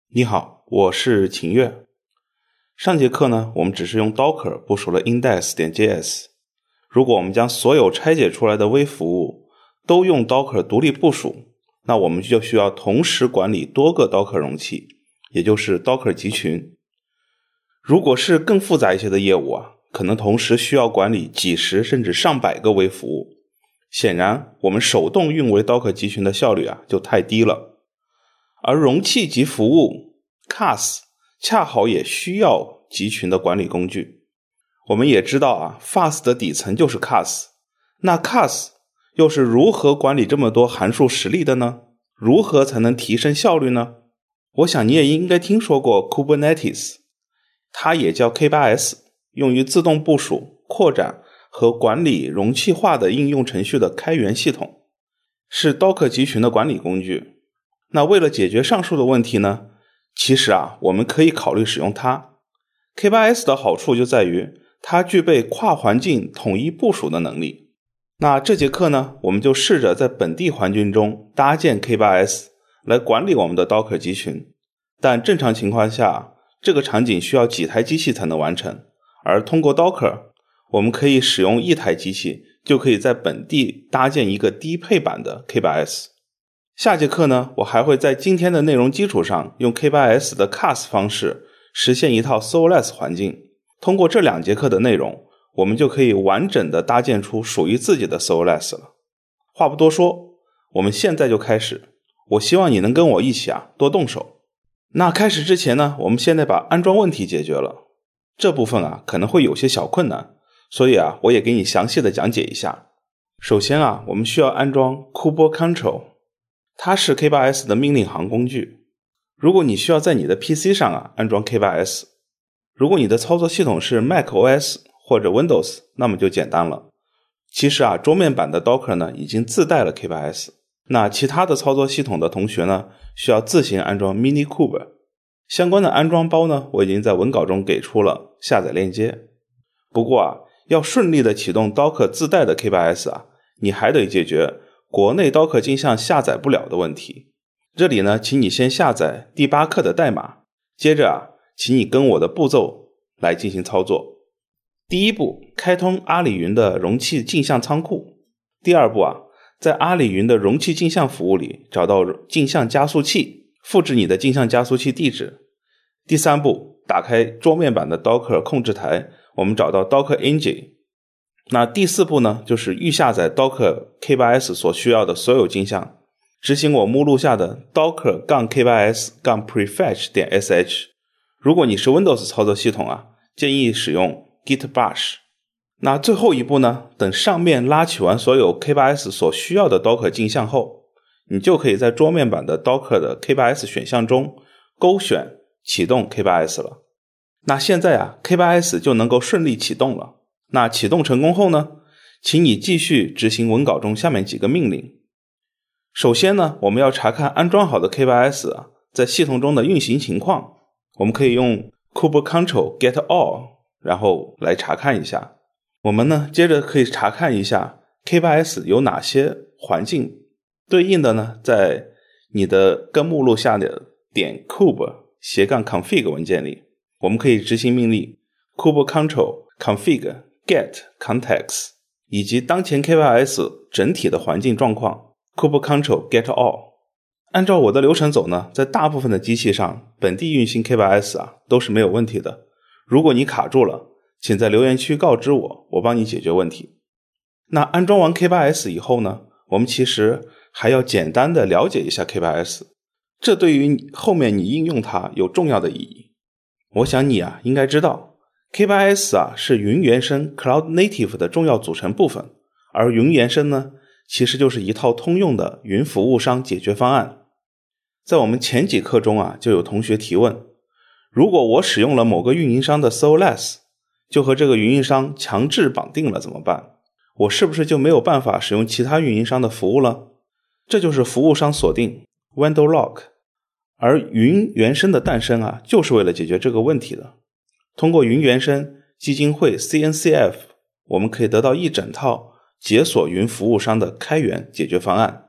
你好，我是秦月。上节课呢，我们只是用 Docker 部署了 index.js。如果我们将所有拆解出来的微服务都用 Docker 独立部署，那我们就需要同时管理多个 Docker 容器，也就是 Docker 集群。如果是更复杂一些的业务可能同时需要管理几十甚至上百个微服务。显然，我们手动运维 Docker 集群的效率就太低了。而容器级服务 CAS 恰好也需要集群的管理工具。我们也知道FAST 的底层就是 CAS。那 CAS 又是如何管理这么多函数实例的呢？如何才能提升效率呢？我想你也应该听说过 Kubernetes， 它也叫 K8s， 用于自动部署、扩展和管理容器化的应用程序的开源系统，是 Docker 集群的管理工具。那为了解决上述的问题呢，其实我们可以考虑使用它。K8s 的好处就在于它具备跨环境统一部署的能力。那这节课呢，我们就试着在本地环境中搭建 K8s 来管理我们的 Docker 集群。但正常情况下，这个场景需要几台机器才能完成，而通过 Docker， 我们可以使用一台机器就可以在本地搭建一个低配版的 K8s。下节课呢，我还会在今天的内容基础上用 K8s 的 CAS 方式实现一套 Serverless 环境。通过这2节课的内容，我们就可以完整的搭建出属于自己的 Serverless 了。话不多说，我们现在就开始。我希望你能跟我一起多动手。那开始之前呢，我们现在把安装问题解决了。这部分可能会有些小困难，所以我也给你详细的讲解一下。首先我们需要安装 KubeControl。它是 K8s 的命令行工具。如果你需要在你的 PC 上安装 K8s， 如果你的操作系统是 macOS 或者 Windows， 那么就简单了。其实桌面版的 Docker 呢已经自带了 K8s。那其他的操作系统的同学呢，需要自行安装 Minikube。相关的安装包呢，我已经在文稿中给出了下载链接。不过要顺利的启动 Docker 自带的 K8s 你还得解决国内 Docker 镜像下载不了的问题。这里呢，请你先下载debug的代码，接着请你跟我的步骤来进行操作。第一步，开通阿里云的容器镜像仓库。第二步在阿里云的容器镜像服务里找到镜像加速器，复制你的镜像加速器地址。第三步，打开桌面版的 Docker 控制台，我们找到 Docker Engine。那第四步呢，就是预下载 Docker K8s 所需要的所有镜像，执行我目录下的 docker-k8s-prefetch.sh。 如果你是 Windows 操作系统建议使用 Git Bash。 那最后一步呢，等上面拉取完所有 K8s 所需要的 Docker 镜像后，你就可以在桌面版的 Docker 的 K8s 选项中勾选启动 K8s 了。那现在K8s 就能够顺利启动了。那启动成功后呢，请你继续执行文稿中下面几个命令。首先呢，我们要查看安装好的 K8s 在系统中的运行情况。我们可以用 KubeControl get all 然后来查看一下。我们呢，接着可以查看一下 K8s 有哪些环境，对应的呢，在你的根目录下的.kube-config 文件里，我们可以执行命令 KubeControl config get context 以及当前 K8s 整体的环境状况 KubeControl get all。 按照我的流程走呢，在大部分的机器上本地运行 K8s 都是没有问题的。如果你卡住了，请在留言区告知我，我帮你解决问题。那安装完 K8s 以后呢，我们其实还要简单的了解一下 K8s， 这对于后面你应用它有重要的意义。我想你应该知道K8s 是云原生 Cloud Native 的重要组成部分，而云原生呢，其实就是一套通用的云服务商解决方案。在我们前几课中就有同学提问，如果我使用了某个运营商的 Serverless， 就和这个运营商强制绑定了怎么办？我是不是就没有办法使用其他运营商的服务了？这就是服务商锁定 Vendor Lock。 而云原生的诞生就是为了解决这个问题的。通过云原生基金会 CNCF， 我们可以得到一整套解锁云服务商的开源解决方案。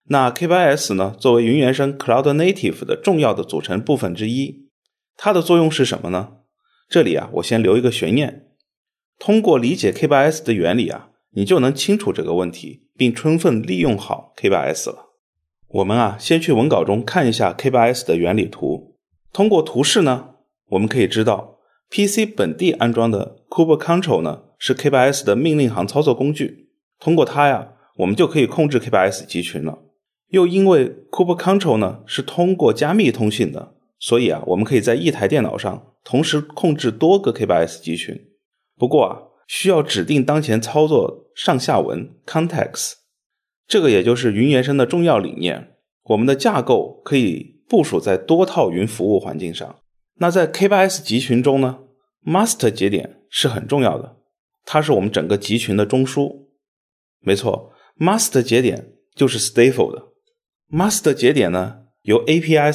那 K8s 呢，作为云原生 Cloud Native 的重要的组成部分之一，它的作用是什么呢？这里我先留一个悬念。通过理解 K8s 的原理你就能清楚这个问题，并充分利用好 K8s 了。我们先去文稿中看一下 K8s 的原理图。通过图示呢，我们可以知道 PC 本地安装的 KubeControl 呢是 K8s 的命令行操作工具。通过它我们就可以控制 K8s 集群了。又因为 KubeControl 呢是通过加密通信的，所以我们可以在一台电脑上同时控制多个 K8s 集群。不过需要指定当前操作上下文 context， 这个也就是云原生的重要理念。我们的架构可以部署在多套云服务环境上。那在 K8s 集群中呢， master 节点是很重要的，它是我们整个集群的中枢。没错， master 节点就是 stateful 的。 master 节点呢由 API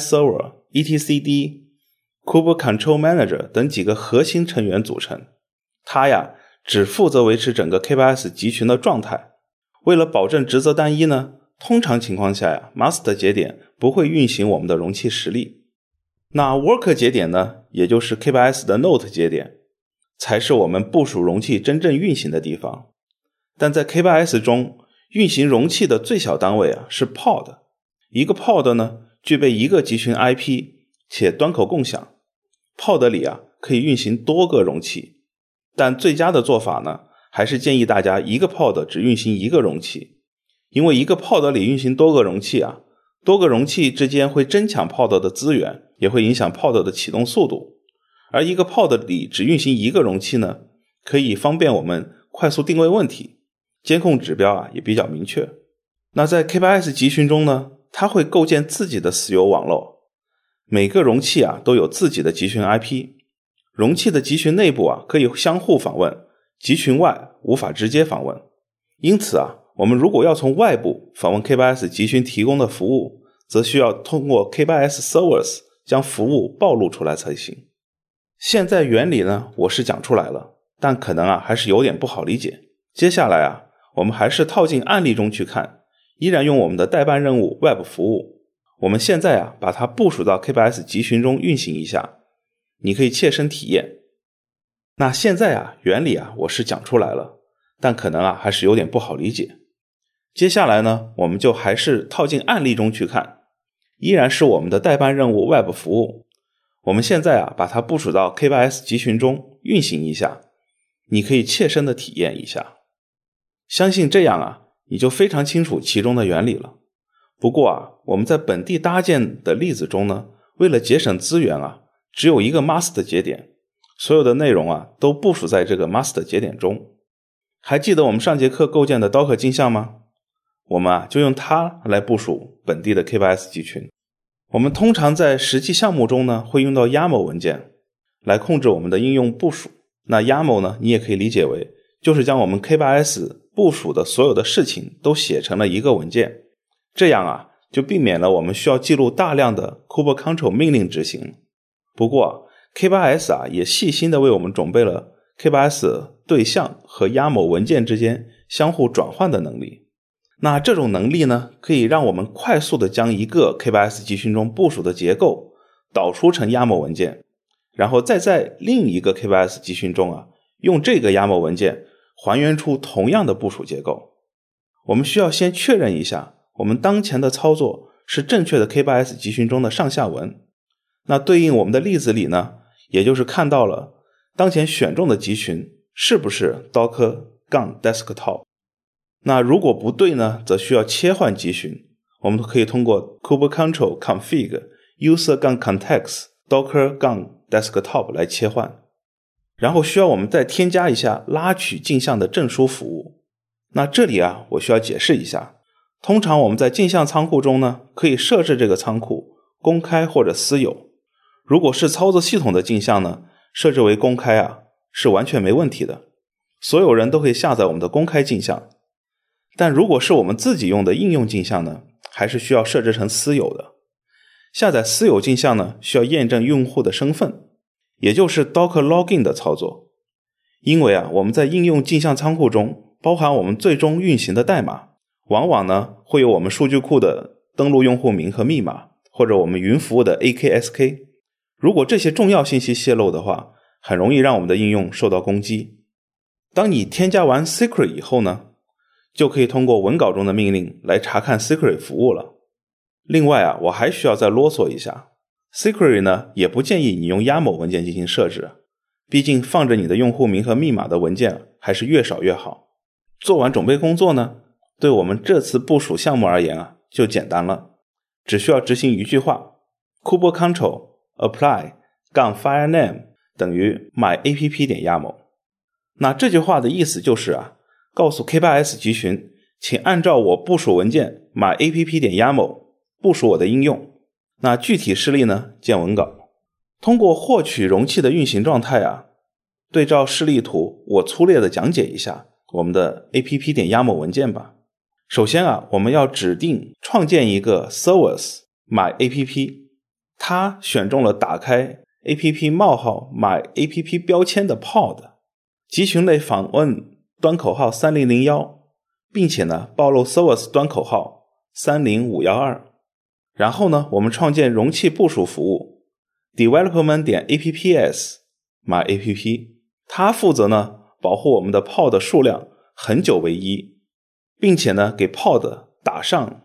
Server、etcd、KubeControl Manager 等几个核心成员组成。它只负责维持整个 K8s 集群的状态。为了保证职责单一呢，通常情况下master 节点不会运行我们的容器实例。那 worker 节点呢，也就是 K8s 的 node 节点，才是我们部署容器真正运行的地方。但在 K8s 中，运行容器的最小单位是 pod。一个 pod 呢具备一个集群 IP 且端口共享。pod 里可以运行多个容器，但最佳的做法呢还是建议大家一个 pod 只运行一个容器。因为一个 pod 里运行多个容器多个容器之间会争抢 pod 的资源，也会影响 pod 的启动速度。而一个 pod 里只运行一个容器呢，可以方便我们快速定位问题，监控指标也比较明确。那在 K8s 集群中呢，它会构建自己的私有网络，每个容器都有自己的集群 IP。 容器的集群内部可以相互访问，集群外无法直接访问。因此我们如果要从外部访问 K8s 集群提供的服务，则需要通过 K8s Servers 将服务暴露出来才行。现在原理呢我是讲出来了，但可能还是有点不好理解。接下来我们还是套进案例中去看，依然用我们的代办任务 Web 服务。我们现在把它部署到 K8s 集群中运行一下，你可以切身体验。那现在原理我是讲出来了，但可能还是有点不好理解。接下来呢，我们就还是套进案例中去看，依然是我们的代办任务 Web 服务。我们现在把它部署到 K8s 集群中运行一下，你可以切身的体验一下。相信这样你就非常清楚其中的原理了。不过我们在本地搭建的例子中呢，为了节省资源只有一个 master 节点，所有的内容都部署在这个 master 节点中。还记得我们上节课构建的 Docker 镜像吗？我们就用它来部署本地的 K8s 集群。我们通常在实际项目中呢，会用到 YAML 文件来控制我们的应用部署。那 YAML 呢，你也可以理解为就是将我们 K8s 部署的所有的事情都写成了一个文件。这样就避免了我们需要记录大量的 KubeControl 命令执行。不过K8s 也细心的为我们准备了 K8s 对象和 YAML 文件之间相互转换的能力。那这种能力呢，可以让我们快速的将一个 K8s 集群中部署的结构导出成 YAML 文件，然后再在另一个 K8s 集群中用这个 YAML 文件还原出同样的部署结构。我们需要先确认一下我们当前的操作是正确的 K8s 集群中的上下文。那对应我们的例子里呢，也就是看到了当前选中的集群是不是 Docker-desktop。 那如果不对呢，则需要切换集群。我们可以通过 KubeControl config user-context Docker-desktop 来切换。然后需要我们再添加一下拉取镜像的证书服务。那这里我需要解释一下，通常我们在镜像仓库中呢，可以设置这个仓库公开或者私有。如果是操作系统的镜像呢，设置为公开是完全没问题的，所有人都可以下载我们的公开镜像。但如果是我们自己用的应用镜像呢，还是需要设置成私有的。下载私有镜像呢，需要验证用户的身份，也就是 Docker Login 的操作。因为我们在应用镜像仓库中包含我们最终运行的代码， 往往呢会有我们数据库的登录用户名和密码，或者我们云服务的 AKSK。 如果这些重要信息泄露的话，很容易让我们的应用受到攻击。当你添加完 Secret 以后呢，就可以通过文稿中的命令来查看 Secret 服务了。另外啊，我还需要再啰嗦一下， Secret 呢也不建议你用 YAML 文件进行设置，毕竟放着你的用户名和密码的文件还是越少越好。做完准备工作呢，对我们这次部署项目而言啊，就简单了，只需要执行一句话 kubectl apply -filename 等于 myapp.yaml。 那这句话的意思就是啊，告诉 K8s 集群，请按照我部署文件 myapp.yaml 部署我的应用。那具体示例呢，见文稿。通过获取容器的运行状态啊，对照示例图，我粗略的讲解一下我们的 app.yaml 文件吧。首先啊，我们要指定创建一个 service myapp， 它选中了打开 app:/myapp 标签的 pod， 集群类访问端口号3001，并且呢暴露 service 端口号30512。然后呢，我们创建容器部署服务 development.apps myapp， 它负责呢保护我们的 pod 数量恒久为1，并且呢给 pod 打上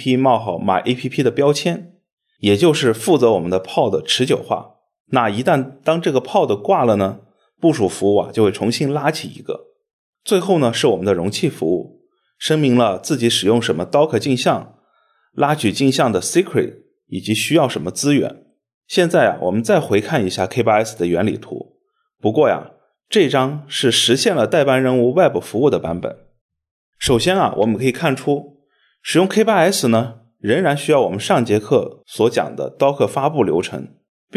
app:/myapp 的标签，也就是负责我们的 pod 持久化。那一旦当这个 pod 挂了呢，部署服务啊就会重新拉起一个。最后呢是我们的容器服务，声明了自己使用什么 Docker 镜像，拉取镜像的 secret 以及需要什么资源。现在啊，我们再回看一下 K8s 的原理图。不过呀，这张是实现了代办任务 Web 服务的版本。首先啊，我们可以看出，使用 K8s 呢，仍然需要我们上节课所讲的 Docker 发布流程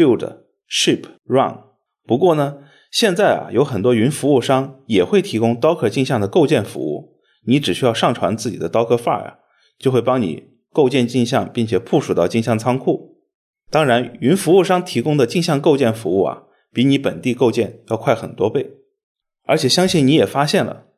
Build、Ship、Run。不过呢，现在啊，有很多云服务商也会提供 Docker 镜像的构建服务，你只需要上传自己的 Docker file， 就会帮你构建镜像，并且部署到镜像仓库。当然，云服务商提供的镜像构建服务啊，比你本地构建要快很多倍。而且相信你也发现了，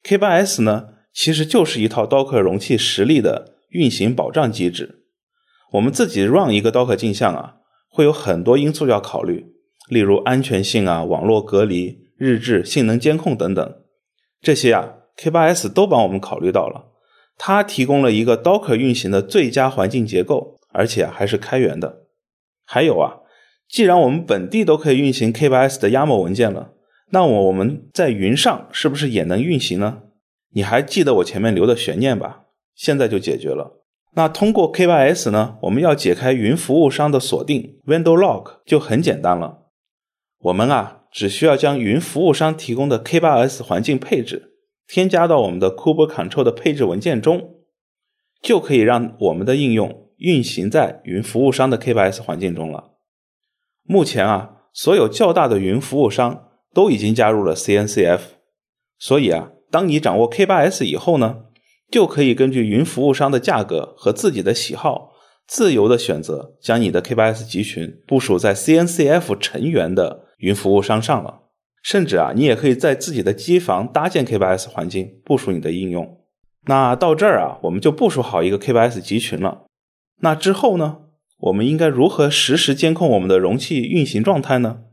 K8s 呢，其实就是一套 Docker 容器实例的运行保障机制。我们自己 run 一个 Docker 镜像啊，会有很多因素要考虑，例如安全性啊、网络隔离、日志、性能监控等等。这些啊 K8s 都帮我们考虑到了，它提供了一个 Docker 运行的最佳环境结构，而且还是开源的。还有啊，既然我们本地都可以运行 K8s 的 YAML 文件了，那我们在云上是不是也能运行呢？你还记得我前面留的悬念吧？现在就解决了。那通过 K8s 呢，我们要解开云服务商的锁定 Vendor Lock 就很简单了。我们啊，只需要将云服务商提供的 K8s 环境配置添加到我们的 kubectl 的配置文件中，就可以让我们的应用运行在云服务商的 K8s 环境中了。目前啊，所有较大的云服务商都已经加入了 CNCF， 所以啊，当你掌握 K8s 以后呢，就可以根据云服务商的价格和自己的喜好，自由的选择将你的 K8s 集群部署在 CNCF 成员的云服务商上了。甚至啊，你也可以在自己的机房搭建 K8s 环境，部署你的应用。那到这儿啊，我们就部署好一个 K8s 集群了。那之后呢，我们应该如何实时监控我们的容器运行状态呢？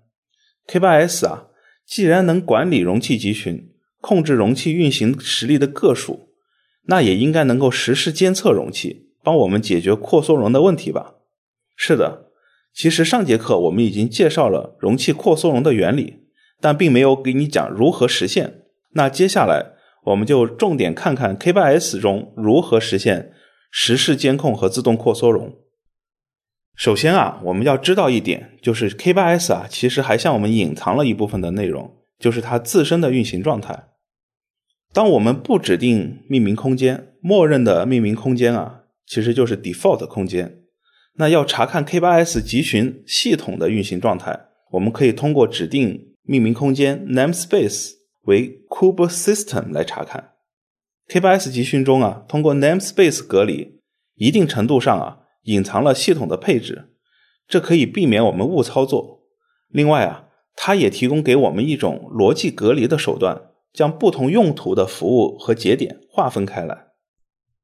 K8s 啊，既然能管理容器集群，控制容器运行实例的个数，那也应该能够实时监测容器，帮我们解决扩缩容的问题吧。是的，其实上节课我们已经介绍了容器扩缩容的原理，但并没有给你讲如何实现。那接下来我们就重点看看 K8s 中如何实现实时监控和自动扩缩容。首先啊，我们要知道一点，就是 K8s 啊，其实还向我们隐藏了一部分的内容，就是它自身的运行状态。当我们不指定命名空间，默认的命名空间啊，其实就是 default 空间。那要查看 K8s 集群系统的运行状态，我们可以通过指定命名空间 namespace 为 kubesystem 来查看。K8s 集群中啊，通过 namespace 隔离，一定程度上啊，隐藏了系统的配置，这可以避免我们误操作。另外啊，它也提供给我们一种逻辑隔离的手段，将不同用途的服务和节点划分开来。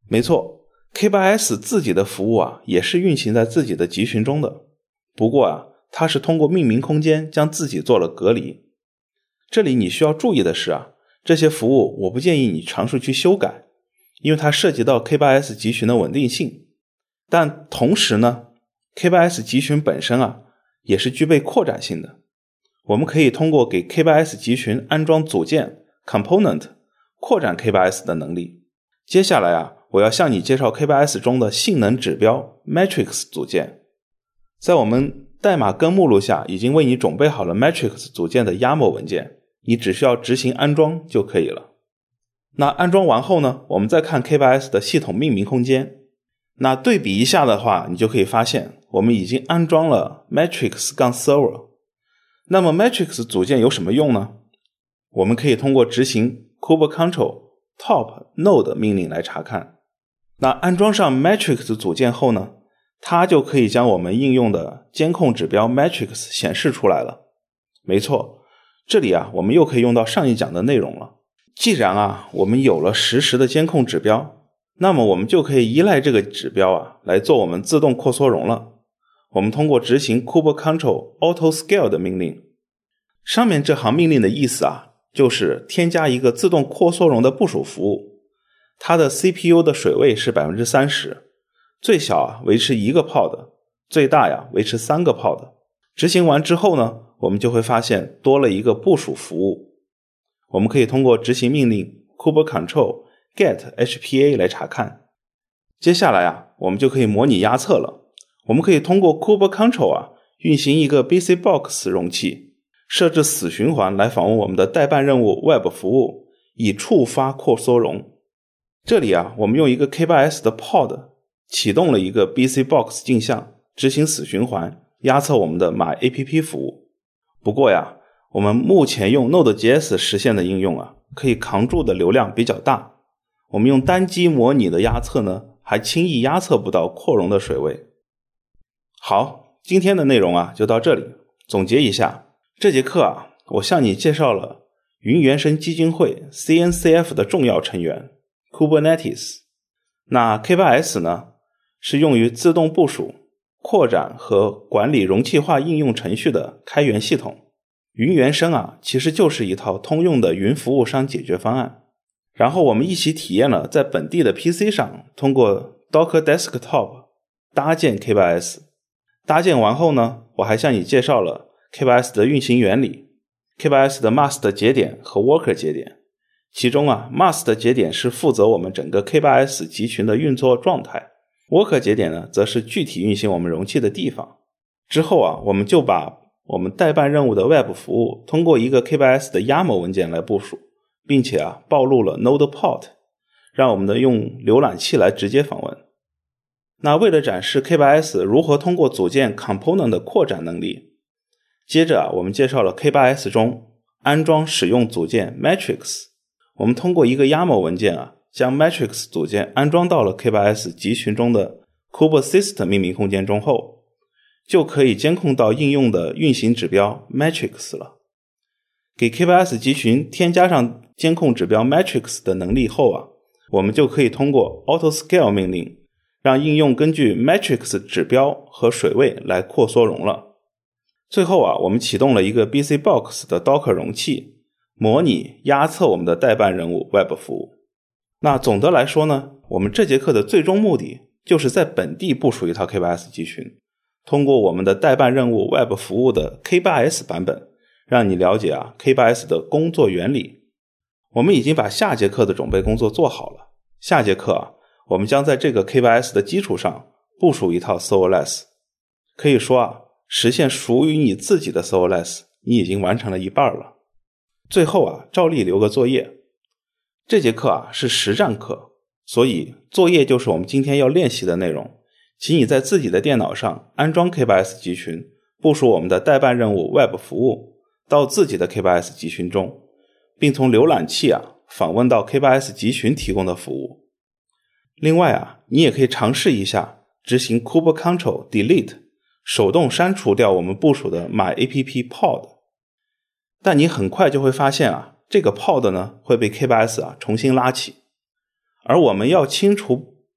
没错， K8s 自己的服务啊也是运行在自己的集群中的，不过啊它是通过命名空间将自己做了隔离。这里你需要注意的是啊，这些服务我不建议你尝试去修改，因为它涉及到 K8s 集群的稳定性。但同时呢， K8s 集群本身啊也是具备扩展性的，我们可以通过给 K8s 集群安装组件 component 扩展 K8s 的能力。接下来啊，我要向你介绍 K8s 中的性能指标 Matrix 组件。在我们代码根目录下已经为你准备好了 Matrix 组件的 YAML 文件，你只需要执行安装就可以了。那安装完后呢，我们再看 K8s 的系统命名空间。那对比一下的话，你就可以发现我们已经安装了 Matrix-Server。 那么 Matrix 组件有什么用呢？我们可以通过执行 kubectl top node 命令来查看。那安装上 Matrix 组件后呢，它就可以将我们应用的监控指标 Matrix 显示出来了。没错，这里啊我们又可以用到上一讲的内容了。既然啊我们有了实时的监控指标，那么我们就可以依赖这个指标啊来做我们自动扩缩容了。我们通过执行 kubectl autoscale 的命令。上面这行命令的意思啊，就是添加一个自动扩缩容的部署服务，它的 CPU 的水位是 30%， 最小啊维持1个 pod， 最大呀维持3个 pod。 执行完之后呢，我们就会发现多了一个部署服务。我们可以通过执行命令 kubectl get HPA 来查看。接下来啊，我们就可以模拟压测了。我们可以通过 kubectl 啊运行一个 BCBox 容器，设置死循环来访问我们的代办任务 Web 服务，以触发扩缩容。这里啊，我们用一个 K8s 的 pod 启动了一个 BCBox 镜像，执行死循环，压测我们的 MyApp 服务。不过呀，我们目前用 Node.js 实现的应用啊，可以扛住的流量比较大。我们用单机模拟的压测呢，还轻易压测不到扩容的水位。好，今天的内容啊就到这里。总结一下，这节课啊，我向你介绍了云原生基金会 CNCF 的重要成员 Kubernetes。 那 K8s 呢，是用于自动部署、扩展和管理容器化应用程序的开源系统。云原生啊，其实就是一套通用的云服务商解决方案。然后我们一起体验了在本地的 PC 上通过 Docker Desktop 搭建 K8s。 搭建完后呢，我还向你介绍了 K8s 的运行原理， K8s 的 Mast 节点和 Worker 节点。其中啊 Mast 节点是负责我们整个 K8s 集群的运作状态， Worker 节点呢则是具体运行我们容器的地方。之后啊，我们就把我们代办任务的 Web 服务通过一个 K8s 的 YAML 文件来部署，并且啊暴露了 Node.port， 让我们的用浏览器来直接访问。那为了展示 K8s 如何通过组件 component 的扩展能力，接着啊我们介绍了 K8s 中安装使用组件 Matrix。 我们通过一个 YAML 文件啊，将 Matrix 组件安装到了 K8s 集群中的 kubesystem 命名空间中后，就可以监控到应用的运行指标 Matrix 了。给 K8s 集群添加上监控指标 Matrix 的能力后啊，我们就可以通过 autoscale 命令让应用根据 Matrix 指标和水位来扩缩容了。最后啊，我们启动了一个 BCBox 的 Docker 容器，模拟压测我们的代办任务 Web 服务。那总的来说呢，我们这节课的最终目的就是在本地部署一套 K8s 集群，通过我们的代办任务 Web 服务的 K8s 版本，让你了解啊 K8s 的工作原理。我们已经把下节课的准备工作做好了，下节课啊，我们将在这个 K8s 的基础上部署一套 Serverless。 可以说啊，实现属于你自己的 Serverless 你已经完成了一半了。最后啊，照例留个作业。这节课啊是实战课，所以作业就是我们今天要练习的内容。请你在自己的电脑上安装 K8s 集群，部署我们的代办任务 Web 服务到自己的 K8s 集群中，并从浏览器啊访问到 K8s 集群提供的服务。另外啊，你也可以尝试一下执行 kubectl delete 手动删除掉我们部署的 MyApp pod。 但你很快就会发现啊，这个 pod 呢会被 K8s 啊重新拉起，而我们要清除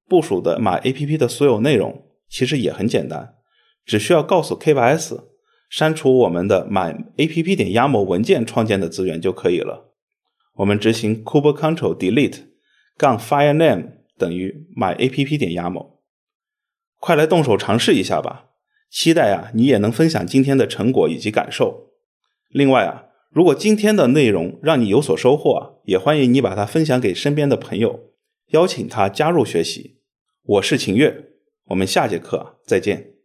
部署的 MyApp 的所有内容其实也很简单，只需要告诉 K8s 删除我们的 MyApp.yaml 文件创建的资源就可以了。我们执行 kubectl-delete-filename 等于 MyApp.yaml。 快来动手尝试一下吧，期待你也能分享今天的成果以及感受。另外如果今天的内容让你有所收获也欢迎你把它分享给身边的朋友，邀请他加入学习。我是秦月，我们下节课再见。